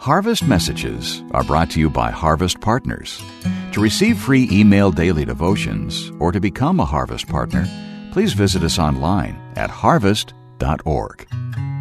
Harvest Messages are brought to you by Harvest Partners. To receive free email daily devotions or to become a Harvest Partner, please visit us online at harvest.org.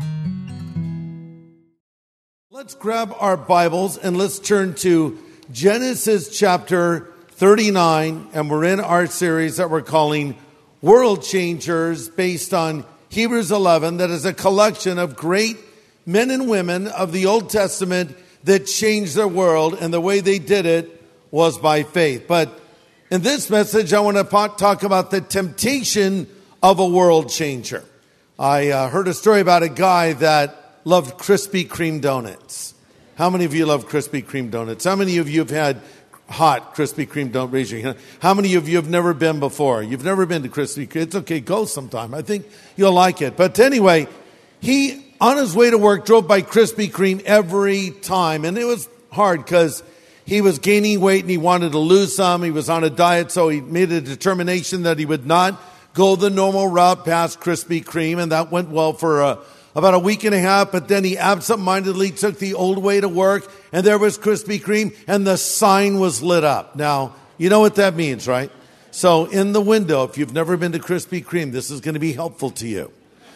Let's grab our Bibles and let's turn to Genesis chapter 39, and we're in our series that we're calling World Changers, based on Hebrews 11, that is a collection of great men and women of the Old Testament that changed their world, and the way they did it was by faith. But in this message, I want to talk about the temptation of a world changer. I heard a story about a guy that loved Krispy Kreme donuts. How many of you love Krispy Kreme donuts? How many of you have had hot Krispy Kreme donuts? Raise your hand. How many of you have never been before? You've never been to Krispy Kreme. It's okay, go sometime. I think you'll like it. But anyway, he, on his way to work, drove by Krispy Kreme every time. And it was hard because he was gaining weight and he wanted to lose some. He was on a diet, so he made a determination that he would not go the normal route past Krispy Kreme. And that went well for about a week and a half. But then he absentmindedly took the old way to work, and there was Krispy Kreme, and the sign was lit up. Now, you know what that means, right? So in the window, if you've never been to Krispy Kreme, this is going to be helpful to you.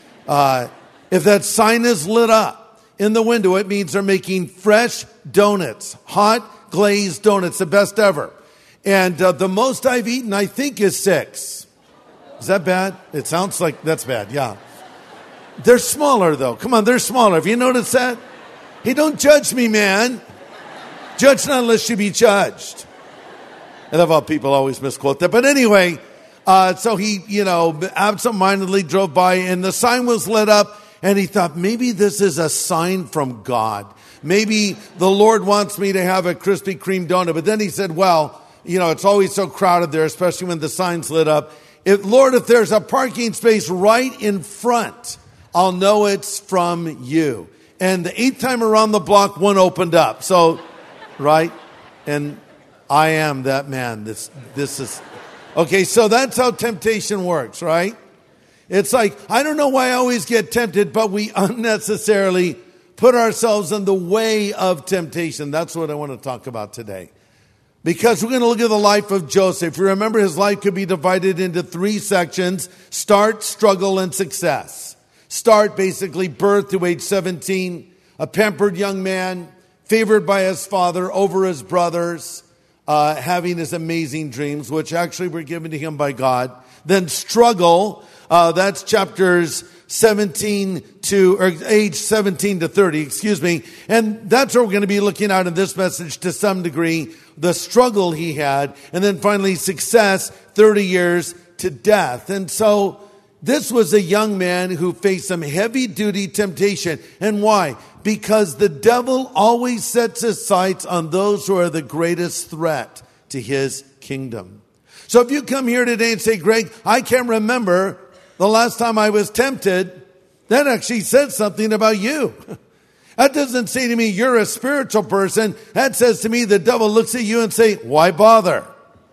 If that sign is lit up in the window, it means they're making fresh donuts, hot glazed donuts, the best ever. And the most I've eaten, I think, is 6. Is that bad? It sounds like that's bad, yeah. They're smaller, though. Come on, they're smaller. Have you noticed that? Hey, don't judge me, man. Judge not unless you be judged. I love how people always misquote that. But anyway, so he, absentmindedly drove by, and the sign was lit up. And he thought, maybe this is a sign from God. Maybe the Lord wants me to have a Krispy Kreme donut. But then he said, well, it's always so crowded there, especially when the sign's lit up. Lord, if there's a parking space right in front, I'll know it's from you. And the 8th time around the block, one opened up. So, right? And I am that man. This is, okay, so that's how temptation works, right? It's like, I don't know why I always get tempted, but we unnecessarily put ourselves in the way of temptation. That's what I want to talk about today. Because we're going to look at the life of Joseph. You remember, his life could be divided into 3 sections: start, struggle, and success. Start, basically birth to age 17, a pampered young man, favored by his father over his brothers, having his amazing dreams, which actually were given to him by God. Then struggle. That's chapters age 17 to 30, And that's what we're going to be looking at in this message to some degree, the struggle he had. And then finally, success, 30 years to death. And so this was a young man who faced some heavy-duty temptation. And why? Because the devil always sets his sights on those who are the greatest threat to his kingdom. So if you come here today and say, Greg, I can't remember the last time I was tempted, that actually says something about you. That doesn't say to me, you're a spiritual person. That says to me, the devil looks at you and say, why bother?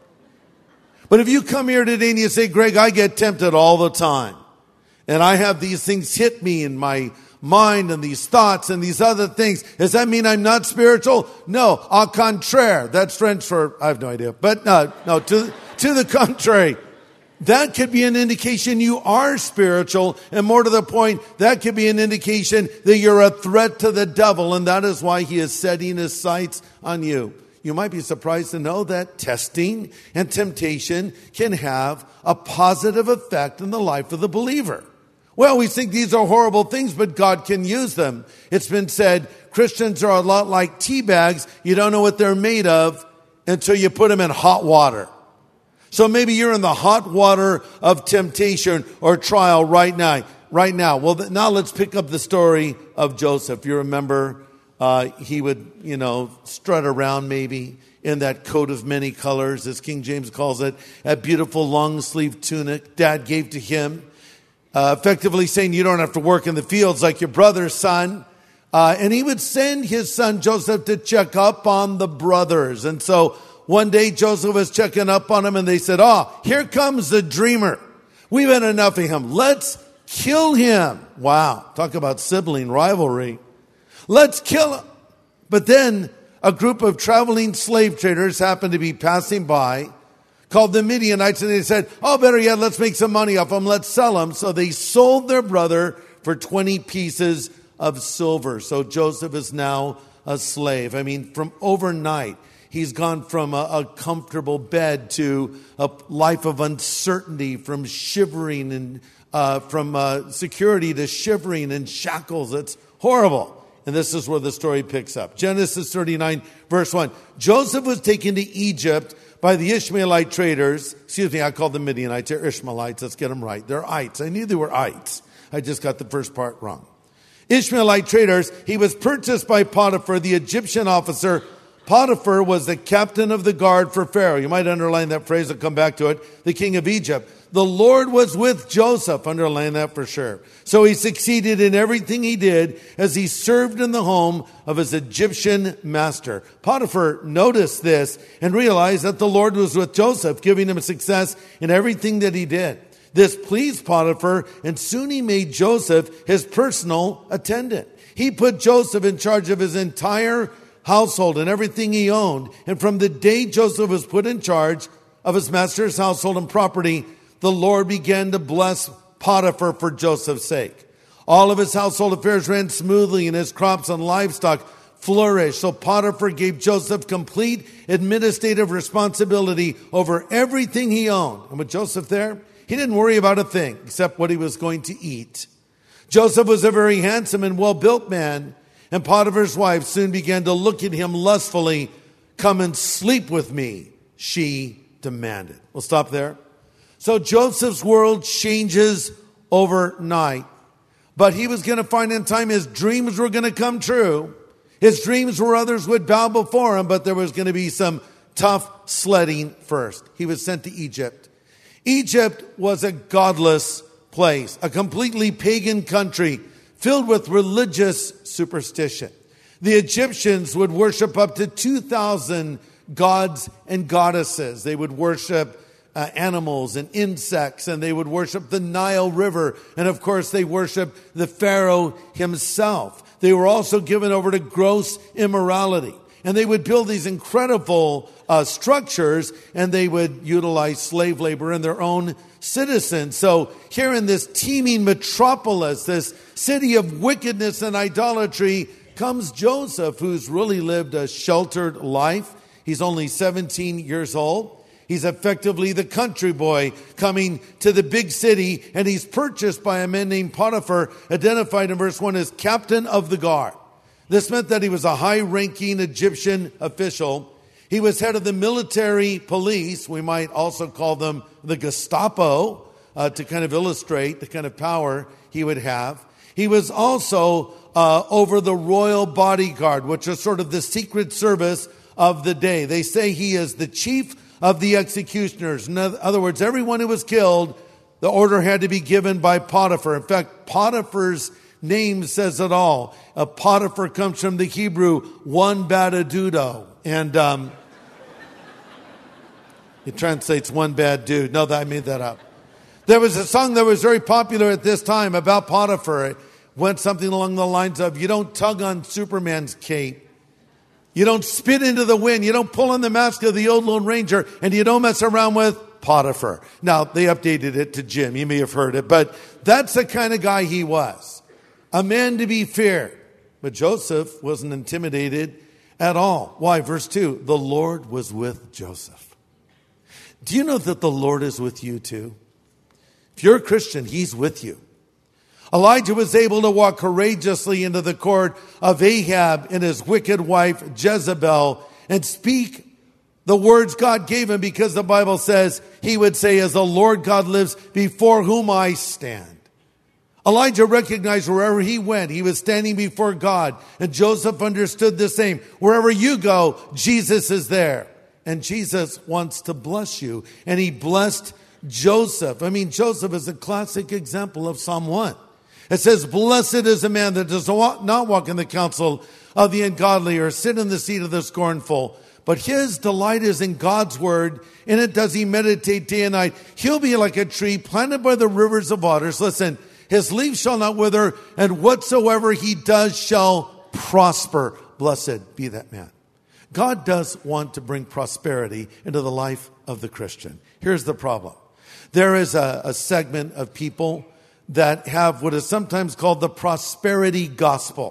But if you come here today and you say, Greg, I get tempted all the time, and I have these things hit me in my mind and these thoughts and these other things, does that mean I'm not spiritual? No, au contraire. That's French for, I have no idea. But no, to the contrary. That could be an indication you are spiritual, and more to the point, that could be an indication that you're a threat to the devil, and that is why he is setting his sights on you. You might be surprised to know that testing and temptation can have a positive effect in the life of the believer. Well, we think these are horrible things, but God can use them. It's been said, Christians are a lot like tea bags. You don't know what they're made of until you put them in hot water. So maybe you're in the hot water of temptation or trial right now. Well, now let's pick up the story of Joseph. You remember, he would, strut around maybe in that coat of many colors, as King James calls it, a beautiful long-sleeved tunic Dad gave to him, effectively saying you don't have to work in the fields like your brother's son. And he would send his son Joseph to check up on the brothers. And so one day Joseph was checking up on him, and they said, here comes the dreamer. We've had enough of him. Let's kill him. Wow. Talk about sibling rivalry. Let's kill him. But then a group of traveling slave traders happened to be passing by, called the Midianites, and they said, oh, better yet, let's make some money off them. Let's sell them. So they sold their brother for 20 pieces of silver. So Joseph is now a slave. I mean, from overnight, he's gone from a comfortable bed to a life of uncertainty, from shivering and from security to shivering and shackles. It's horrible. And this is where the story picks up. Genesis 39, verse 1. Joseph was taken to Egypt by the Ishmaelite traders. Excuse me, I called them Midianites. They're Ishmaelites. Let's get them right. They're ites. I knew they were ites. I just got the first part wrong. Ishmaelite traders. He was purchased by Potiphar, the Egyptian officer. Potiphar was the captain of the guard for Pharaoh. You might underline that phrase. I'll come back to it. The king of Egypt. The Lord was with Joseph. Underline that for sure. So he succeeded in everything he did as he served in the home of his Egyptian master. Potiphar noticed this and realized that the Lord was with Joseph, giving him success in everything that he did. This pleased Potiphar, and soon he made Joseph his personal attendant. He put Joseph in charge of his entire household and everything he owned. And from the day Joseph was put in charge of his master's household and property, the Lord began to bless Potiphar for Joseph's sake. All of his household affairs ran smoothly, and his crops and livestock flourished. So Potiphar gave Joseph complete administrative responsibility over everything he owned. And with Joseph there, he didn't worry about a thing except what he was going to eat. Joseph was a very handsome and well-built man, and Potiphar's wife soon began to look at him lustfully. Come and sleep with me, she demanded. We'll stop there. So Joseph's world changes overnight. But he was going to find in time his dreams were going to come true. His dreams were others would bow before him, but there was going to be some tough sledding first. He was sent to Egypt. Egypt was a godless place, a completely pagan country filled with religious superstition. The Egyptians would worship up to 2,000 gods and goddesses. They would worship animals and insects, and they would worship the Nile River. And of course, they worshiped the Pharaoh himself. They were also given over to gross immorality. And they would build these incredible structures, and they would utilize slave labor and their own citizens. So here in this teeming metropolis, this city of wickedness and idolatry, comes Joseph, who's really lived a sheltered life. He's only 17 years old. He's effectively the country boy coming to the big city, and he's purchased by a man named Potiphar, identified in verse 1 as captain of the guard. This meant that he was a high-ranking Egyptian official. He was head of the military police. We might also call them the Gestapo, to kind of illustrate the kind of power he would have. He was also over the royal bodyguard, which was sort of the secret service of the day. They say he is the chief of the executioners. In other words, everyone who was killed, the order had to be given by Potiphar. In fact, Potiphar's name says it all. Potiphar comes from the Hebrew one bad adudo. And it translates one bad dude. No, I made that up. There was a song that was very popular at this time about Potiphar. It went something along the lines of, you don't tug on Superman's cape. You don't spit into the wind. You don't pull on the mask of the old Lone Ranger. And you don't mess around with Potiphar. Now, they updated it to Jim. You may have heard it. But that's the kind of guy he was. A man to be feared. But Joseph wasn't intimidated at all. Why? Verse 2, the Lord was with Joseph. Do you know that the Lord is with you too? If you're a Christian, he's with you. Elijah was able to walk courageously into the court of Ahab and his wicked wife Jezebel and speak the words God gave him, because the Bible says he would say, as the Lord God lives before whom I stand. Elijah recognized wherever he went, he was standing before God. And Joseph understood the same. Wherever you go, Jesus is there. And Jesus wants to bless you. And he blessed Joseph. I mean, Joseph is a classic example of Psalm 1. It says, blessed is a man that does not walk in the counsel of the ungodly or sit in the seat of the scornful. But his delight is in God's word. In it does he meditate day and night. He'll be like a tree planted by the rivers of waters. Listen, his leaves shall not wither, and whatsoever he does shall prosper. blessed be that man. God does want to bring prosperity into the life of the Christian. Here's the problem. There is a segment of people that have what is sometimes called the prosperity gospel.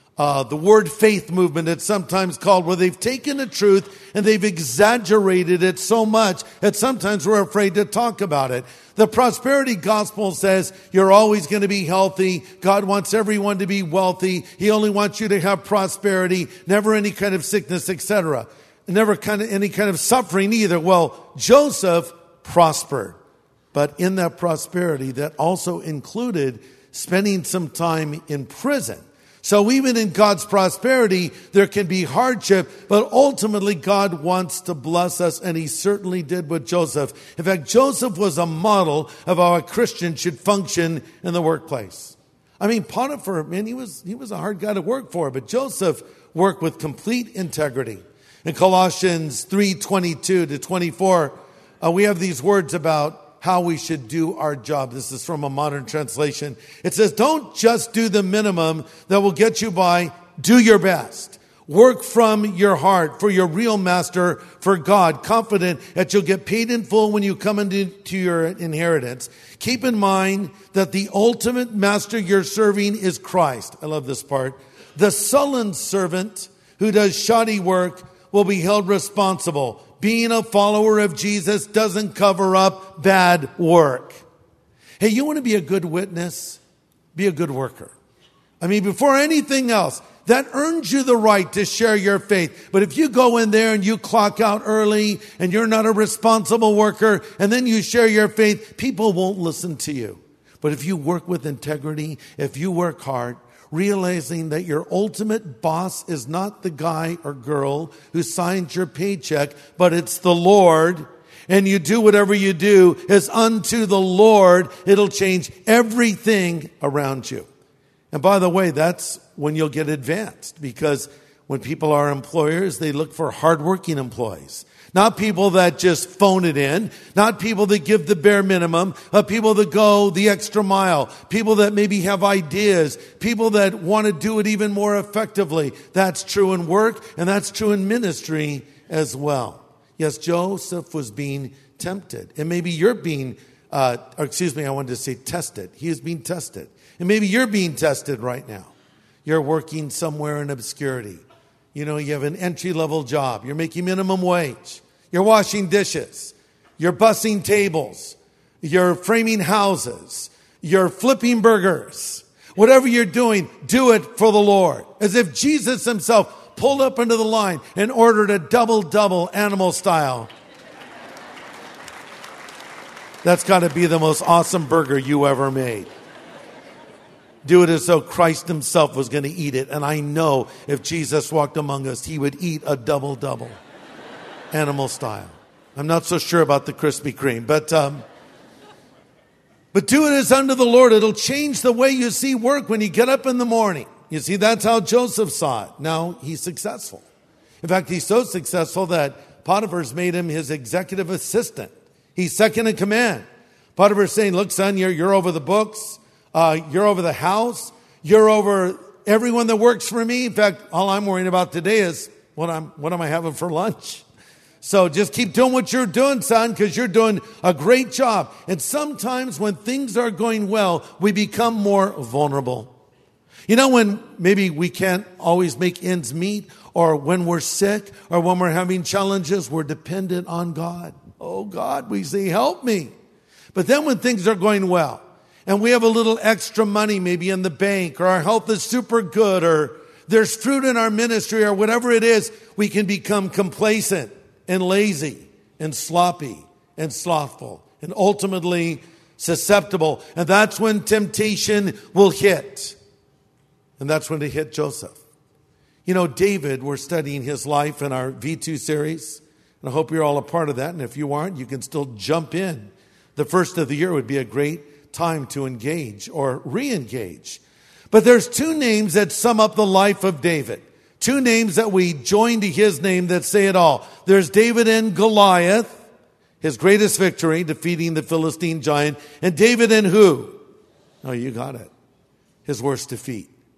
The word faith movement, it's sometimes called, where they've taken a truth and they've exaggerated it so much that sometimes we're afraid to talk about it. The prosperity gospel says you're always going to be healthy. God wants everyone to be wealthy. He only wants you to have prosperity, never any kind of sickness, etc. Never any kind of suffering either. Well, Joseph prospered. But in that prosperity, that also included spending some time in prison. So even in God's prosperity, there can be hardship, but ultimately God wants to bless us, and he certainly did with Joseph. In fact, Joseph was a model of how a Christian should function in the workplace. I mean, Potiphar, man, he was a hard guy to work for, but Joseph worked with complete integrity. In Colossians 3:22 to 24, we have these words about how we should do our job. This is from a modern translation. It says, don't just do the minimum that will get you by. Do your best. Work from your heart for your real master, for God, confident that you'll get paid in full when you come into your inheritance. Keep in mind that the ultimate master you're serving is Christ. I love this part. The sullen servant who does shoddy work will be held responsible. Being a follower of Jesus doesn't cover up bad work. Hey, you want to be a good witness? Be a good worker. I mean, before anything else, that earns you the right to share your faith. But if you go in there and you clock out early and you're not a responsible worker and then you share your faith, people won't listen to you. But if you work with integrity, if you work hard, realizing that your ultimate boss is not the guy or girl who signs your paycheck, but it's the Lord, and you do whatever you do is unto the Lord, it'll change everything around you. And by the way, that's when you'll get advanced, because when people are employers, they look for hardworking employees. Not people that just phone it in, not people that give the bare minimum, but people that go the extra mile, people that maybe have ideas, people that want to do it even more effectively. That's true in work, and that's true in ministry as well. Yes, Joseph was being tempted, and maybe you're being, tested. He is being tested. And maybe you're being tested right now. You're working somewhere in obscurity. You know, you have an entry-level job. You're making minimum wage. You're washing dishes. You're bussing tables. You're framing houses. You're flipping burgers. Whatever you're doing, do it for the Lord. As if Jesus himself pulled up into the line and ordered a double animal style. That's got to be the most awesome burger you ever made. Do it as though Christ himself was going to eat it. And I know if Jesus walked among us, he would eat a double animal style. I'm not so sure about the Krispy Kreme, but do it as unto the Lord. It'll change the way you see work when you get up in the morning. You see, that's how Joseph saw it. Now he's successful. In fact, he's so successful that Potiphar's made him his executive assistant. He's second in command. Potiphar's saying, look, son, you're over the books. You're over the house. You're over everyone that works for me. In fact, all I'm worrying about today is what am I having for lunch? So just keep doing what you're doing, son, because you're doing a great job. And sometimes when things are going well, we become more vulnerable. You know, when maybe we can't always make ends meet, or when we're sick, or when we're having challenges, we're dependent on God. Oh, God, we say, help me. But then when things are going well, and we have a little extra money maybe in the bank, or our health is super good, or there's fruit in our ministry, or whatever it is, we can become complacent and lazy and sloppy and slothful and ultimately susceptible. And that's when temptation will hit. And that's when it hit Joseph. You know, David, we're studying his life in our V2 series. And I hope you're all a part of that. And if you aren't, you can still jump in. The first of the year would be a great time to engage or re-engage. But there's two names that sum up the life of David. Two names that we join to his name that say it all. There's David and Goliath, his greatest victory, defeating the Philistine giant. And David and who? Oh, you got it. His worst defeat.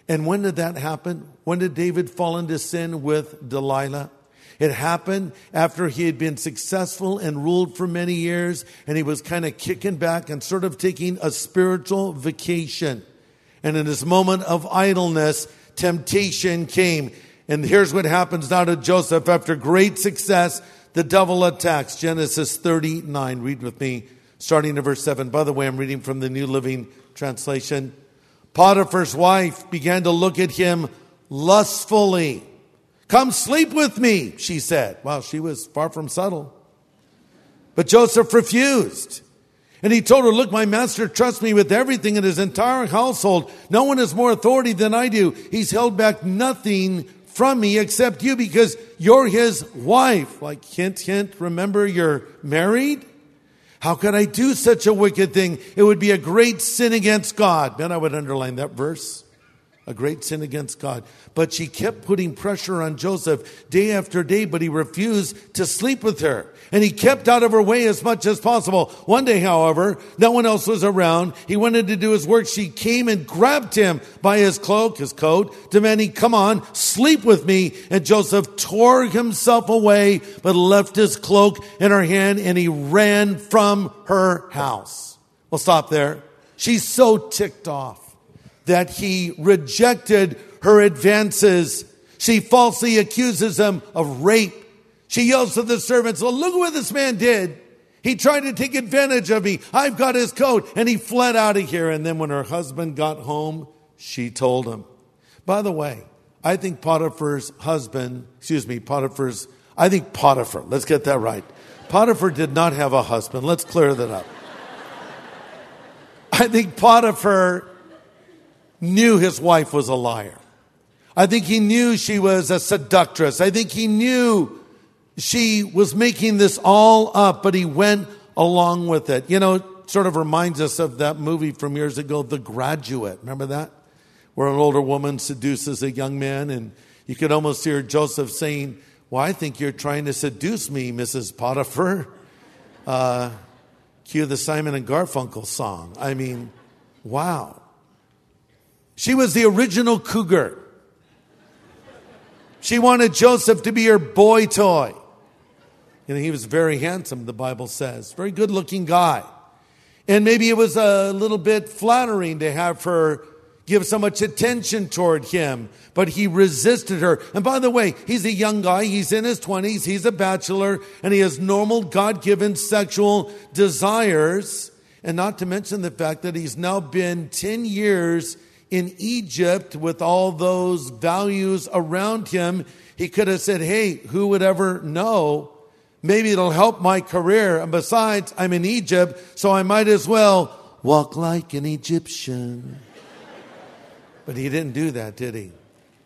And when did that happen? When did David fall into sin with Delilah? It happened after he had been successful and ruled for many years, and he was kind of kicking back and sort of taking a spiritual vacation. And in this moment of idleness, temptation came. And here's what happens now to Joseph. After great success, the devil attacks. Genesis 39. Read with me, starting at verse 7. By the way, I'm reading from the New Living Translation. Potiphar's wife began to look at him lustfully. "Come sleep with me," she said. Well, she was far from subtle. But Joseph refused. And he told her, "Look, my master trusts me with everything in his entire household. No one has more authority than I do. He's held back nothing from me except you because you're his wife." Like, hint, hint, remember you're married? "How could I do such a wicked thing? It would be a great sin against God." Man, I would underline that verse. A great sin against God. But she kept putting pressure on Joseph day after day, but he refused to sleep with her. And he kept out of her way as much as possible. One day, however, no one else was around. He wanted to do his work. She came and grabbed him by his cloak, his coat, demanding, "Come on, sleep with me." And Joseph tore himself away, but left his cloak in her hand, and he ran from her house. We'll stop there. She's so ticked off that he rejected her advances. She falsely accuses him of rape. She yells to the servants, "Well, look what this man did. He tried to take advantage of me. I've got his coat." And he fled out of here. And then when her husband got home, she told him. By the way, I think Potiphar, let's get that right. Potiphar did not have a husband. Let's clear that up. I think Potiphar knew his wife was a liar. I think he knew she was a seductress. I think he knew she was making this all up, but he went along with it. You know, it sort of reminds us of that movie from years ago, The Graduate. Remember that? Where an older woman seduces a young man, and you could almost hear Joseph saying, "Well, I think you're trying to seduce me, Mrs. Potiphar." Cue the Simon and Garfunkel song. I mean, wow. She was the original cougar. She wanted Joseph to be her boy toy. You know, he was very handsome, the Bible says. Very good-looking guy. And maybe it was a little bit flattering to have her give so much attention toward him. But he resisted her. And by the way, he's a young guy. He's in his 20s. He's a bachelor. And he has normal God-given sexual desires. And not to mention the fact that he's now been 10 years in Egypt with all those values around him. He could have said, "Hey, who would ever know? Maybe it'll help my career. And besides, I'm in Egypt, so I might as well walk like an Egyptian." But he didn't do that, did he?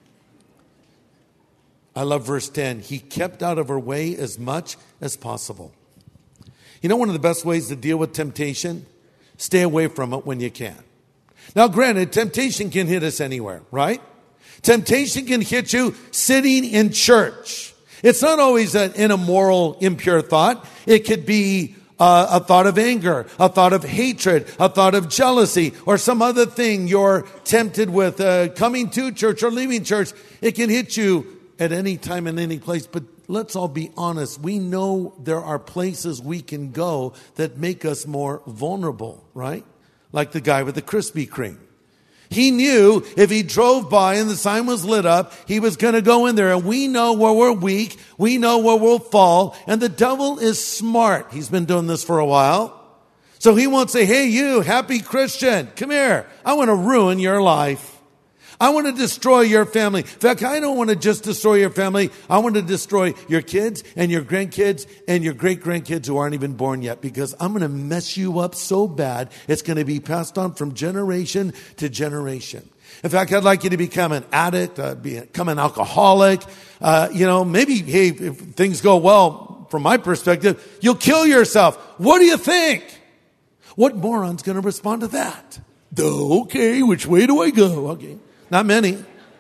I love verse 10. He kept out of her way as much as possible. You know, one of the best ways to deal with temptation? Stay away from it when you can. Now, granted, temptation can hit us anywhere, right? Temptation can hit you sitting in church. It's not always an immoral, impure thought. It could be a thought of anger, a thought of hatred, a thought of jealousy, or some other thing you're tempted with coming to church or leaving church. It can hit you at any time and any place. But let's all be honest. We know there are places we can go that make us more vulnerable, right? Like the guy with the Krispy Kreme. He knew if he drove by and the sign was lit up, he was going to go in there. And we know where we're weak. We know where we'll fall. And the devil is smart. He's been doing this for a while. So he won't say, "Hey, you happy Christian, come here. I want to ruin your life. I want to destroy your family. In fact, I don't want to just destroy your family. I want to destroy your kids and your grandkids and your great-grandkids who aren't even born yet, because I'm going to mess you up so bad, it's going to be passed on from generation to generation. In fact, I'd like you to become an addict, become an alcoholic. Maybe, hey, if things go well, from my perspective, you'll kill yourself. What do you think?" What moron's going to respond to that? Okay, which way do I go? Okay. Not many.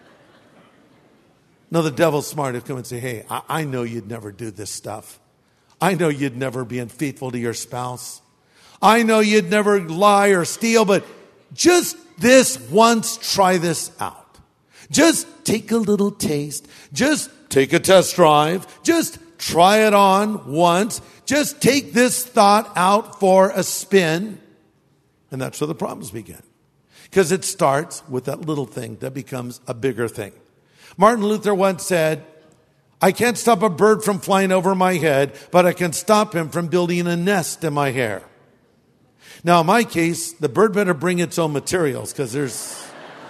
No, the devil's smart. He'll come and say, "Hey, I know you'd never do this stuff. I know you'd never be unfaithful to your spouse. I know you'd never lie or steal, but just this once, try this out." Just take a little taste. Just take a test drive. Just try it on once. Just take this thought out for a spin. And that's where the problems begin. Because it starts with that little thing that becomes a bigger thing. Martin Luther once said, I can't stop a bird from flying over my head, but I can stop him from building a nest in my hair. Now, in my case, the bird better bring its own materials because there's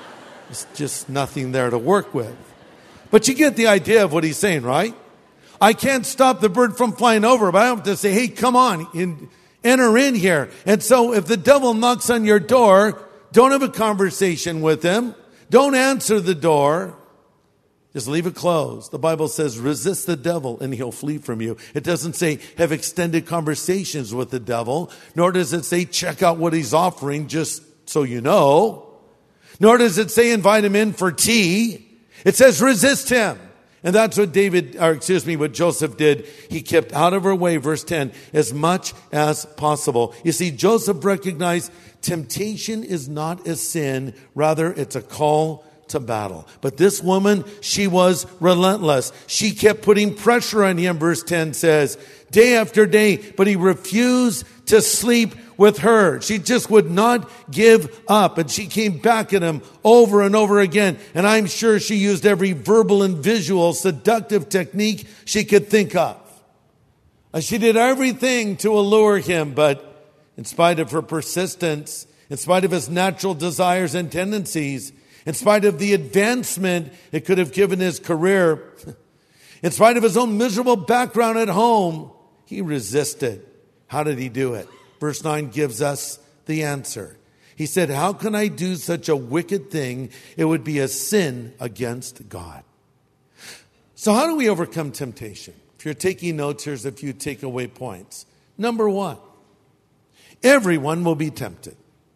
just nothing there to work with. But you get the idea of what he's saying, right? I can't stop the bird from flying over, but I have to say, hey, come on, enter in here. And so if the devil knocks on your door, don't have a conversation with him. Don't answer the door. Just leave it closed. The Bible says, resist the devil and he'll flee from you. It doesn't say have extended conversations with the devil, nor does it say check out what he's offering just so you know. Nor does it say invite him in for tea. It says resist him. And that's what what Joseph did. He kept out of her way, verse 10, as much as possible. You see, Joseph recognized temptation is not a sin. Rather, it's a call to battle. But this woman, she was relentless. She kept putting pressure on him, verse 10 says, day after day, but he refused to sleep with her. She just would not give up. And she came back at him over and over again. And I'm sure she used every verbal and visual seductive technique she could think of. And she did everything to allure him, but in spite of her persistence, in spite of his natural desires and tendencies, in spite of the advancement it could have given his career, in spite of his own miserable background at home, he resisted. How did he do it? Verse 9 gives us the answer. He said, how can I do such a wicked thing? It would be a sin against God. So how do we overcome temptation? If you're taking notes, here's a few takeaway points. Number one, everyone will be tempted.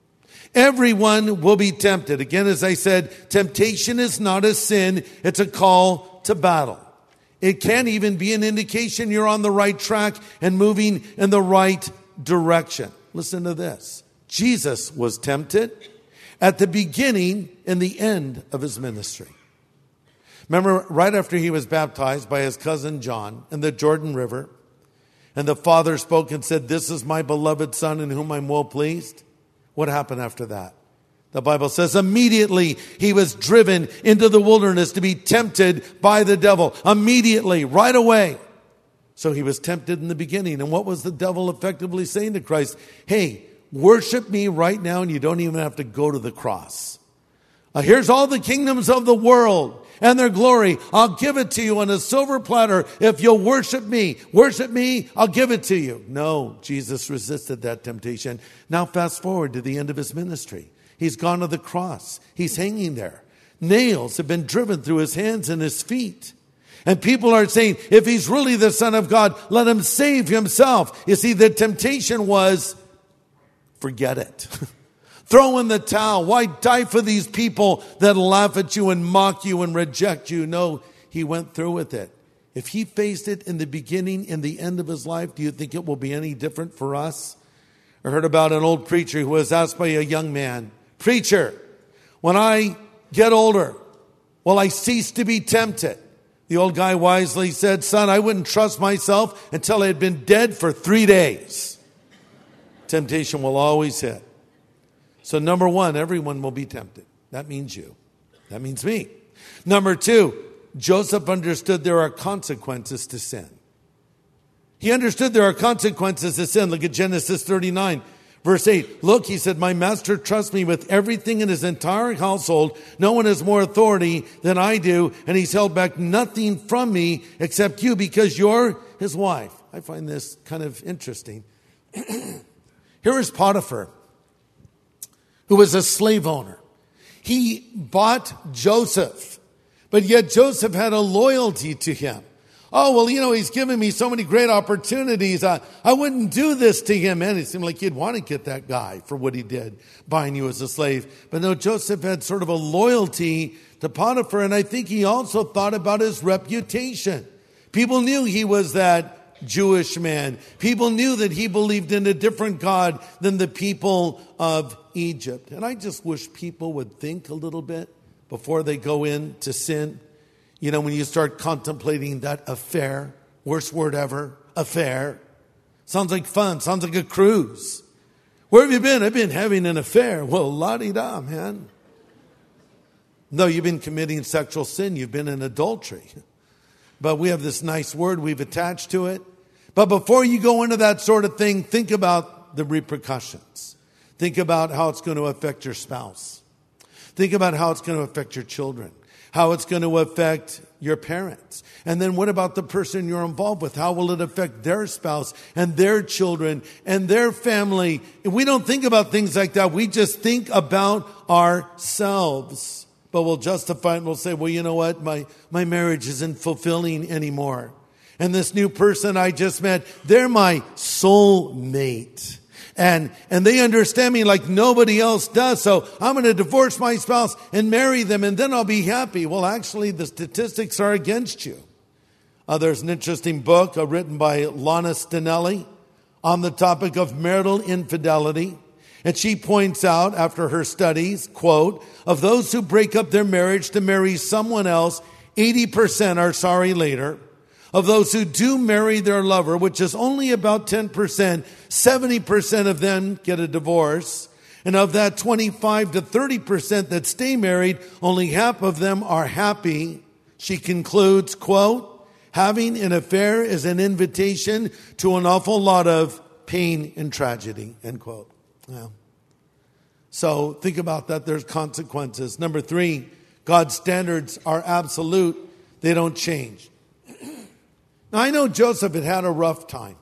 Everyone will be tempted. Again, as I said, temptation is not a sin. It's a call to battle. It can even be an indication you're on the right track and moving in the right direction. Listen to this. Jesus was tempted at the beginning and the end of his ministry. Remember, right after he was baptized by his cousin John in the Jordan River, and the Father spoke and said, this is my beloved Son in whom I'm well pleased. What happened after that? The Bible says immediately he was driven into the wilderness to be tempted by the devil. Immediately, right away. So he was tempted in the beginning. And what was the devil effectively saying to Christ? Hey, worship me right now and you don't even have to go to the cross. Here's all the kingdoms of the world and their glory. I'll give it to you on a silver platter. If you'll worship me, I'll give it to you. No, Jesus resisted that temptation. Now fast forward to the end of his ministry. He's gone to the cross. He's hanging there. Nails have been driven through his hands and his feet. And people are saying, if he's really the Son of God, let him save himself. You see, the temptation was, forget it. Throw in the towel. Why die for these people that laugh at you and mock you and reject you? No, he went through with it. If he faced it in the beginning and the end of his life, do you think it will be any different for us? I heard about an old preacher who was asked by a young man, preacher, when I get older, will I cease to be tempted? The old guy wisely said, son, I wouldn't trust myself until I had been dead for 3 days. Temptation will always hit. So number one, everyone will be tempted. That means you. That means me. Number two, Joseph understood there are consequences to sin. He understood there are consequences to sin. Look at Genesis 39, verse 8. Look, he said, my master trusts me with everything in his entire household. No one has more authority than I do, and he's held back nothing from me except you because you're his wife. I find this kind of interesting. Here is Potiphar, who was a slave owner. He bought Joseph, but yet Joseph had a loyalty to him. Oh, well, he's given me so many great opportunities. I wouldn't do this to him. And it seemed like you'd want to get that guy for what he did, buying you as a slave. But no, Joseph had sort of a loyalty to Potiphar, and I think he also thought about his reputation. People knew he was that Jewish man. People knew that he believed in a different God than the people of Egypt. And I just wish people would think a little bit before they go into sin. You know, when you start contemplating that affair, worst word ever, affair. Sounds like fun, sounds like a cruise. Where have you been? I've been having an affair. Well, la-di-da, man. No, you've been committing sexual sin. You've been in adultery. But we have this nice word we've attached to it. But before you go into that sort of thing, think about the repercussions. Think about how it's going to affect your spouse. Think about how it's going to affect your children. How it's going to affect your parents. And then what about the person you're involved with? How will it affect their spouse and their children and their family? If we don't think about things like that, we just think about ourselves. But we'll justify it and we'll say, well, you know what? My marriage isn't fulfilling anymore. And this new person I just met, they're my soulmate. And they understand me like nobody else does. So I'm going to divorce my spouse and marry them and then I'll be happy. Well, actually, the statistics are against you. There's an interesting book written by Lana Stinelli on the topic of marital infidelity. And she points out after her studies, quote, of those who break up their marriage to marry someone else, 80% are sorry later. Of those who do marry their lover, which is only about 10%, 70% of them get a divorce. And of that 25 to 30% that stay married, only half of them are happy. She concludes, quote, having an affair is an invitation to an awful lot of pain and tragedy, end quote. Yeah. So think about that. There's consequences. Number 3, God's standards are absolute. They don't change. Now, I know Joseph had a rough time.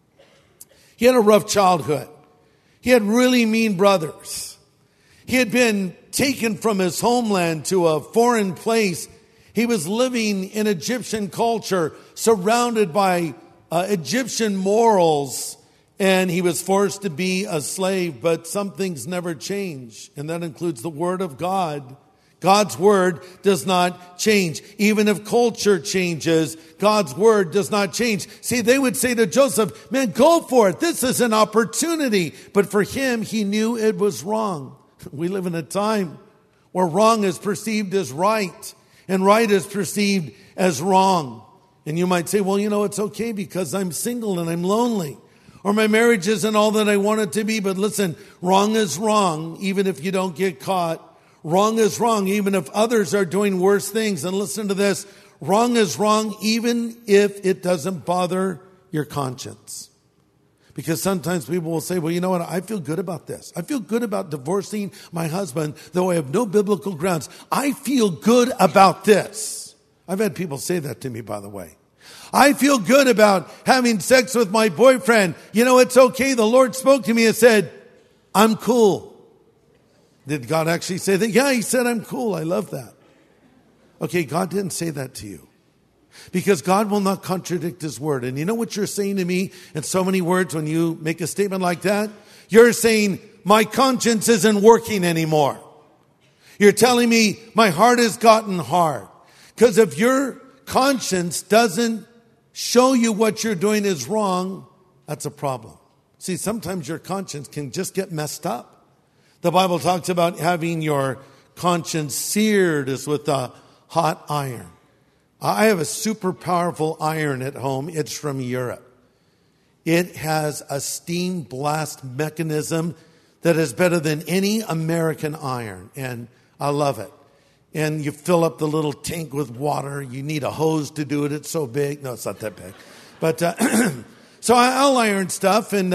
He had a rough childhood. He had really mean brothers. He had been taken from his homeland to a foreign place. He was living in Egyptian culture, surrounded by Egyptian morals, and he was forced to be a slave. But some things never change, and that includes the Word of God. God's word does not change. Even if culture changes, God's word does not change. See, they would say to Joseph, man, go for it. This is an opportunity. But for him, he knew it was wrong. We live in a time where wrong is perceived as right and right is perceived as wrong. And you might say, well, you know, it's okay because I'm single and I'm lonely. Or my marriage isn't all that I want it to be. But listen, wrong is wrong, even if you don't get caught. Wrong is wrong, even if others are doing worse things. And listen to this. Wrong is wrong, even if it doesn't bother your conscience. Because sometimes people will say, well, you know what? I feel good about this. I feel good about divorcing my husband, though I have no biblical grounds. I feel good about this. I've had people say that to me, by the way. I feel good about having sex with my boyfriend. You know, it's okay. The Lord spoke to me and said, I'm cool. Did God actually say that? Yeah, he said, I'm cool. I love that. Okay, God didn't say that to you. Because God will not contradict his word. And you know what you're saying to me in so many words when you make a statement like that? You're saying, my conscience isn't working anymore. You're telling me my heart has gotten hard. Because if your conscience doesn't show you what you're doing is wrong, that's a problem. See, sometimes your conscience can just get messed up. The Bible talks about having your conscience seared as with a hot iron. I have a super powerful iron at home. It's from Europe. It has a steam blast mechanism that is better than any American iron. And I love it. And you fill up the little tank with water. You need a hose to do it. It's so big. No, it's not that big. But so I'll iron stuff. And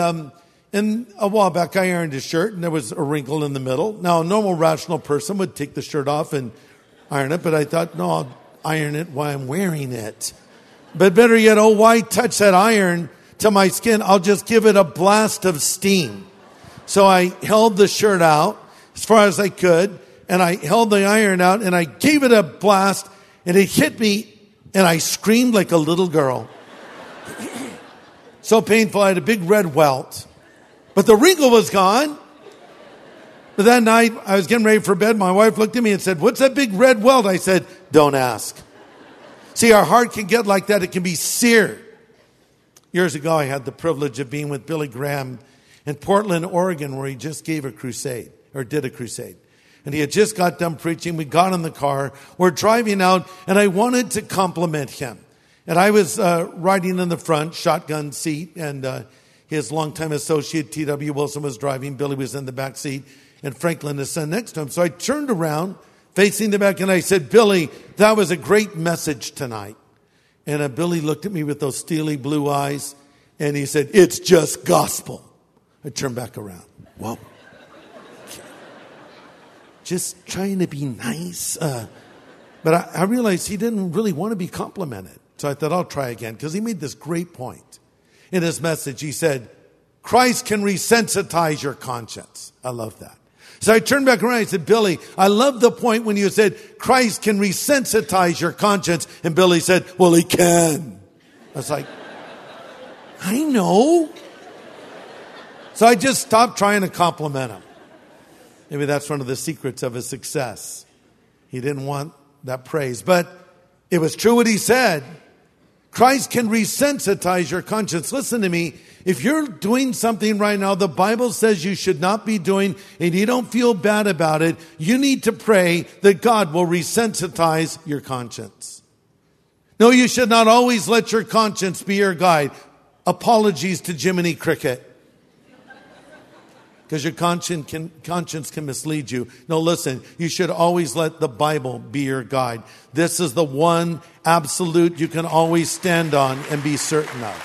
a while back, I ironed a shirt, and there was a wrinkle in the middle. Now, a normal, rational person would take the shirt off and iron it. But I thought, no, I'll iron it while I'm wearing it. But better yet, why touch that iron to my skin? I'll just give it a blast of steam. So I held the shirt out as far as I could, and I held the iron out, and I gave it a blast, and it hit me, and I screamed like a little girl. So painful, I had a big red welt. But the wrinkle was gone. But that night, I was getting ready for bed. My wife looked at me and said, what's that big red welt? I said, don't ask. See, our heart can get like that. It can be seared. Years ago, I had the privilege of being with Billy Graham in Portland, Oregon, where he just gave a crusade, or did a crusade. And he had just got done preaching. We got in the car. We're driving out, and I wanted to compliment him. And I was riding in the front, shotgun seat, and his longtime associate, T.W. Wilson, was driving. Billy was in the back seat, and Franklin, his son, next to him. So I turned around, facing the back, and I said, Billy, that was a great message tonight. And Billy looked at me with those steely blue eyes, and he said, it's just gospel. I turned back around. Well, just trying to be nice. But I realized he didn't really want to be complimented. So I thought, I'll try again, because he made this great point. In his message, he said, Christ can resensitize your conscience. I love that. So I turned back around and I said, Billy, I love the point when you said Christ can resensitize your conscience. And Billy said, well, he can. I was like, I know. So I just stopped trying to compliment him. Maybe that's one of the secrets of his success. He didn't want that praise. But it was true what he said. Christ can resensitize your conscience. Listen to me. If you're doing something right now the Bible says you should not be doing and you don't feel bad about it, you need to pray that God will resensitize your conscience. No, you should not always let your conscience be your guide. Apologies to Jiminy Cricket. Because your conscience can mislead you. No, listen, you should always let the Bible be your guide. This is the one absolute you can always stand on and be certain of.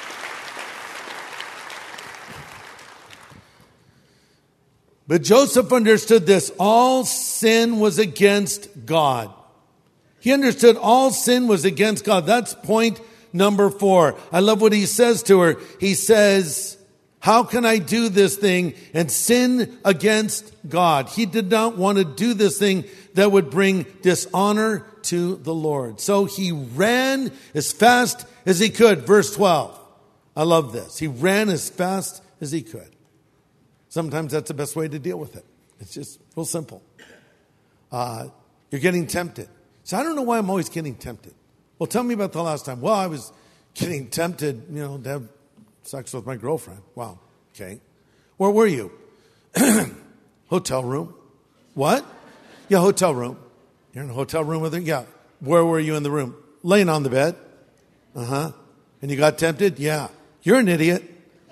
But Joseph understood this. All sin was against God. He understood all sin was against God. That's point number 4. I love what he says to her. He says, how can I do this thing and sin against God? He did not want to do this thing that would bring dishonor to the Lord. So he ran as fast as he could. Verse 12. I love this. He ran as fast as he could. Sometimes that's the best way to deal with it. It's just real simple. You're getting tempted. So I don't know why I'm always getting tempted. Well, tell me about the last time. Well, I was getting tempted, to have sex with my girlfriend. Wow. Okay. Where were you? Hotel room. What? Yeah, hotel room. You're in a hotel room with her? Yeah. Where were you in the room? Laying on the bed. Uh-huh. And you got tempted? Yeah. You're an idiot.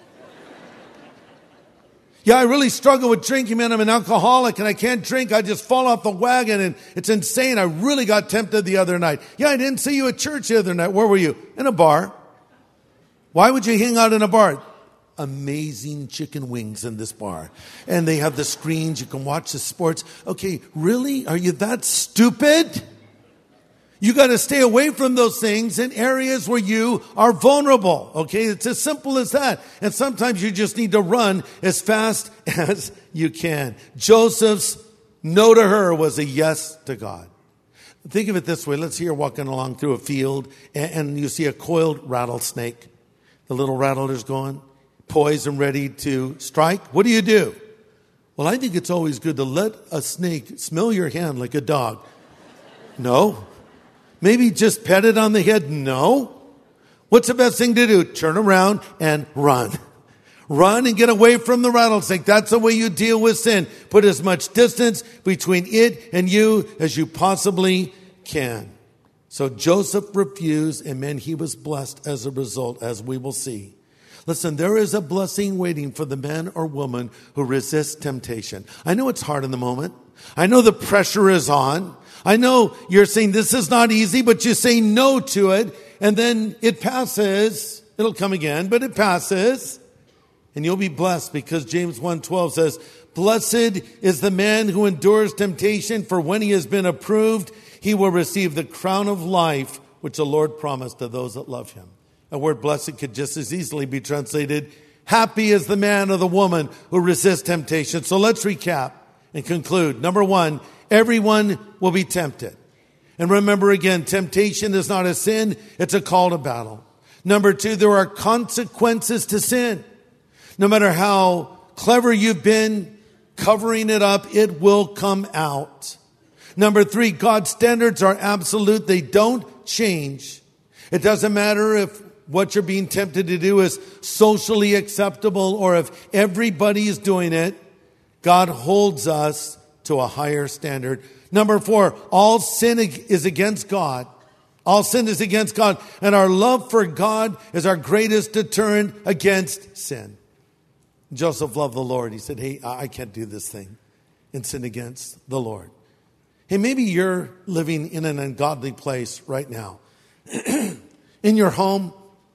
Yeah, I really struggle with drinking, man. I'm an alcoholic and I can't drink. I just fall off the wagon and it's insane. I really got tempted the other night. Yeah, I didn't see you at church the other night. Where were you? In a bar. Why would you hang out in a bar? Amazing chicken wings in this bar. And they have the screens. You can watch the sports. Okay, really? Are you that stupid? You got to stay away from those things in areas where you are vulnerable. Okay, it's as simple as that. And sometimes you just need to run as fast as you can. Joseph's no to her was a yes to God. Think of it this way. Let's say you're walking along through a field and you see a coiled rattlesnake. The little rattler's going, poised and ready to strike. What do? Well, I think it's always good to let a snake smell your hand like a dog. No. Maybe just pet it on the head. No. What's the best thing to do? Turn around and run. Run and get away from the rattlesnake. That's the way you deal with sin. Put as much distance between it and you as you possibly can. So Joseph refused, and man, he was blessed as a result, as we will see. Listen, there is a blessing waiting for the man or woman who resists temptation. I know it's hard in the moment. I know the pressure is on. I know you're saying this is not easy, but you say no to it, and then it passes. It'll come again, but it passes. And you'll be blessed because James 1:12 says, blessed is the man who endures temptation, for when he has been approved, he will receive the crown of life, which the Lord promised to those that love him. The word blessed could just as easily be translated, happy is the man or the woman who resists temptation. So let's recap and conclude. Number 1, everyone will be tempted. And remember again, temptation is not a sin, it's a call to battle. Number 2, there are consequences to sin. No matter how clever you've been covering it up, it will come out. Number 3, God's standards are absolute. They don't change. It doesn't matter if what you're being tempted to do is socially acceptable or if everybody is doing it. God holds us to a higher standard. Number 4, all sin is against God. All sin is against God, and our love for God is our greatest deterrent against sin. Joseph loved the Lord. He said, hey, I can't do this thing and sin against the Lord. Hey, maybe you're living in an ungodly place right now. In your home,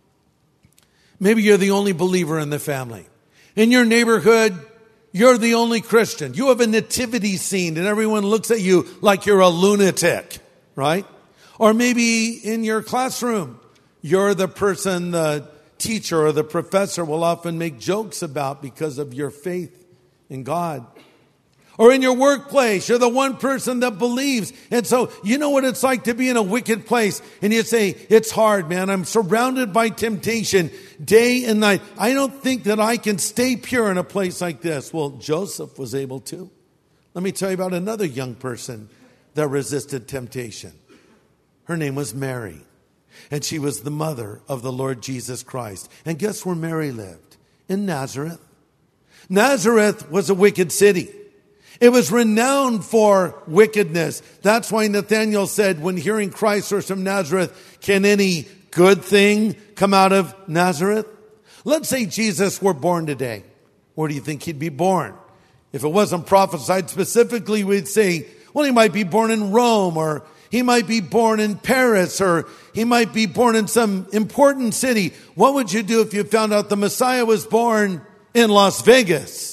maybe you're the only believer in the family. In your neighborhood, you're the only Christian. You have a nativity scene and everyone looks at you like you're a lunatic, right? Or maybe in your classroom, you're the person the teacher or the professor will often make jokes about because of your faith in God. Or in your workplace, you're the one person that believes. And so you know what it's like to be in a wicked place. And you say, it's hard, man. I'm surrounded by temptation day and night. I don't think that I can stay pure in a place like this. Well, Joseph was able to. Let me tell you about another young person that resisted temptation. Her name was Mary. And she was the mother of the Lord Jesus Christ. And guess where Mary lived? In Nazareth. Nazareth was a wicked city. It was renowned for wickedness. That's why Nathanael said, when hearing Christ was from Nazareth, can any good thing come out of Nazareth? Let's say Jesus were born today. Where do you think he'd be born? If it wasn't prophesied specifically, we'd say, well, he might be born in Rome, or he might be born in Paris, or he might be born in some important city. What would you do if you found out the Messiah was born in Las Vegas?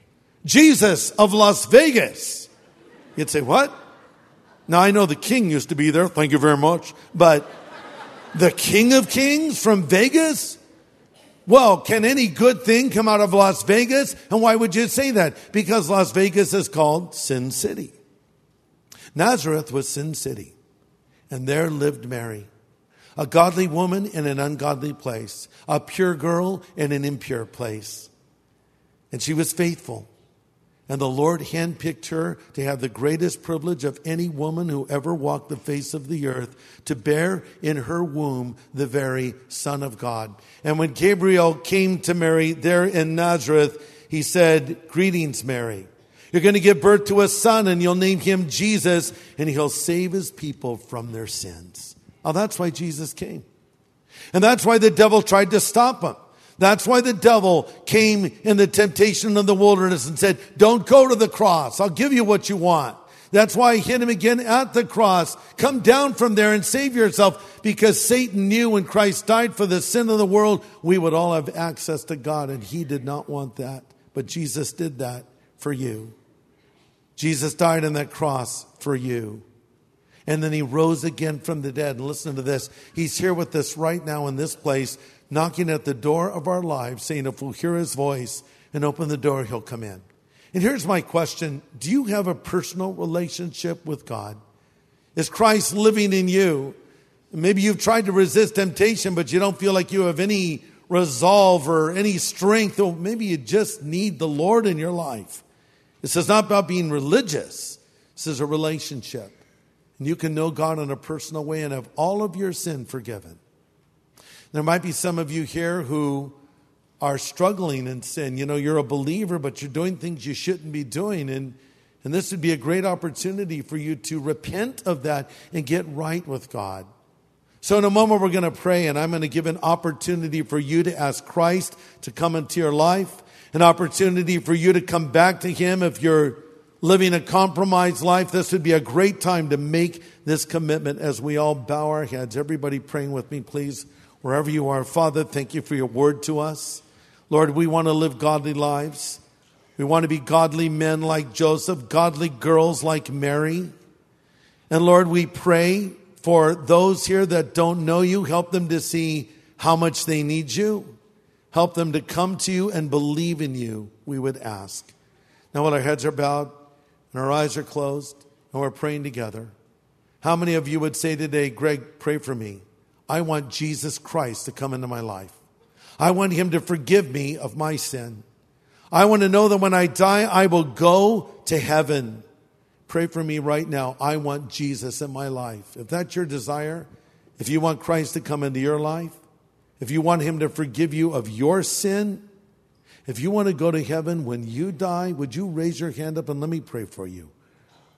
Jesus of Las Vegas. You'd say, what? Now, I know the king used to be there. Thank you very much. But the King of Kings from Vegas? Well, can any good thing come out of Las Vegas? And why would you say that? Because Las Vegas is called Sin City. Nazareth was Sin City. And there lived Mary, a godly woman in an ungodly place, a pure girl in an impure place. And she was faithful. And the Lord handpicked her to have the greatest privilege of any woman who ever walked the face of the earth, to bear in her womb the very Son of God. And when Gabriel came to Mary there in Nazareth, he said, greetings, Mary. You're going to give birth to a son, and you'll name him Jesus, and he'll save his people from their sins. Oh, that's why Jesus came. And that's why the devil tried to stop him. That's why the devil came in the temptation of the wilderness and said, don't go to the cross. I'll give you what you want. That's why he hit him again at the cross. Come down from there and save yourself, because Satan knew when Christ died for the sin of the world, we would all have access to God, and he did not want that. But Jesus did that for you. Jesus died on that cross for you. And then he rose again from the dead. And listen to this. He's here with us right now in this place, knocking at the door of our lives, saying if we'll hear his voice and open the door, he'll come in. And here's my question. Do you have a personal relationship with God? Is Christ living in you? Maybe you've tried to resist temptation, but you don't feel like you have any resolve or any strength. Or maybe you just need the Lord in your life. This is not about being religious. This is a relationship. And you can know God in a personal way and have all of your sin forgiven. There might be some of you here who are struggling in sin. You know, you're a believer, but you're doing things you shouldn't be doing. And this would be a great opportunity for you to repent of that and get right with God. So in a moment, we're going to pray, and I'm going to give an opportunity for you to ask Christ to come into your life, an opportunity for you to come back to him. If you're living a compromised life, this would be a great time to make this commitment as we all bow our heads. Everybody praying with me, please. Wherever you are, Father, thank you for your word to us. Lord, we want to live godly lives. We want to be godly men like Joseph, godly girls like Mary. And Lord, we pray for those here that don't know you. Help them to see how much they need you. Help them to come to you and believe in you, we would ask. Now, while our heads are bowed and our eyes are closed and we're praying together, how many of you would say today, Greg, pray for me? I want Jesus Christ to come into my life. I want him to forgive me of my sin. I want to know that when I die, I will go to heaven. Pray for me right now. I want Jesus in my life. If that's your desire, if you want Christ to come into your life, if you want him to forgive you of your sin, if you want to go to heaven when you die, would you raise your hand up and let me pray for you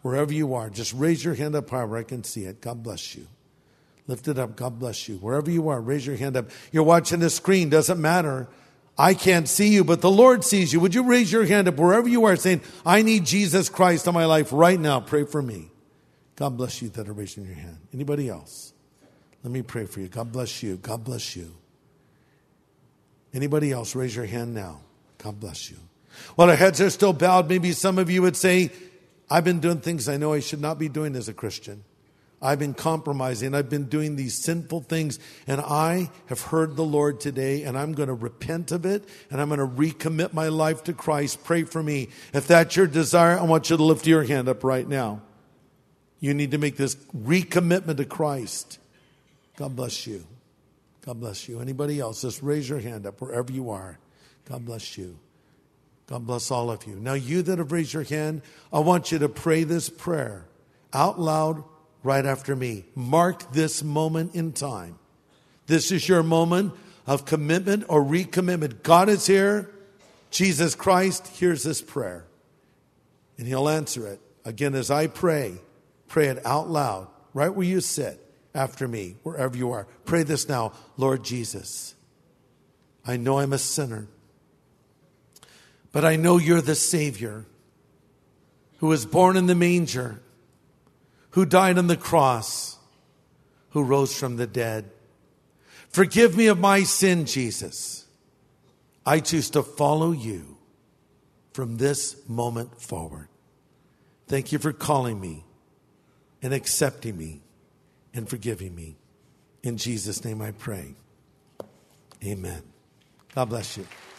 wherever you are, just raise your hand up high where I can see it. God bless you. Lift it up. God bless you. Wherever you are, raise your hand up. You're watching the screen. Doesn't matter. I can't see you, but the Lord sees you. Would you raise your hand up wherever you are saying, I need Jesus Christ in my life right now. Pray for me. God bless you that are raising your hand. Anybody else? Let me pray for you. God bless you. God bless you. Anybody else? Raise your hand now. God bless you. While our heads are still bowed, maybe some of you would say, I've been doing things I know I should not be doing as a Christian. I've been compromising. I've been doing these sinful things. And I have heard the Lord today, and I'm going to repent of it, and I'm going to recommit my life to Christ. Pray for me. If that's your desire, I want you to lift your hand up right now. You need to make this recommitment to Christ. God bless you. God bless you. Anybody else? Just raise your hand up wherever you are. God bless you. God bless all of you. Now, you that have raised your hand, I want you to pray this prayer out loud right after me. Mark this moment in time. This is your moment of commitment or recommitment. God is here. Jesus Christ hears this prayer, and He'll answer it. Again, as I pray it out loud, right where you sit after me, wherever you are. Pray this now. Lord Jesus, I know I'm a sinner, but I know You're the Savior who was born in the manger, who died on the cross, who rose from the dead. Forgive me of my sin, Jesus. I choose to follow You from this moment forward. Thank You for calling me and accepting me and forgiving me. In Jesus' name I pray. Amen. God bless you.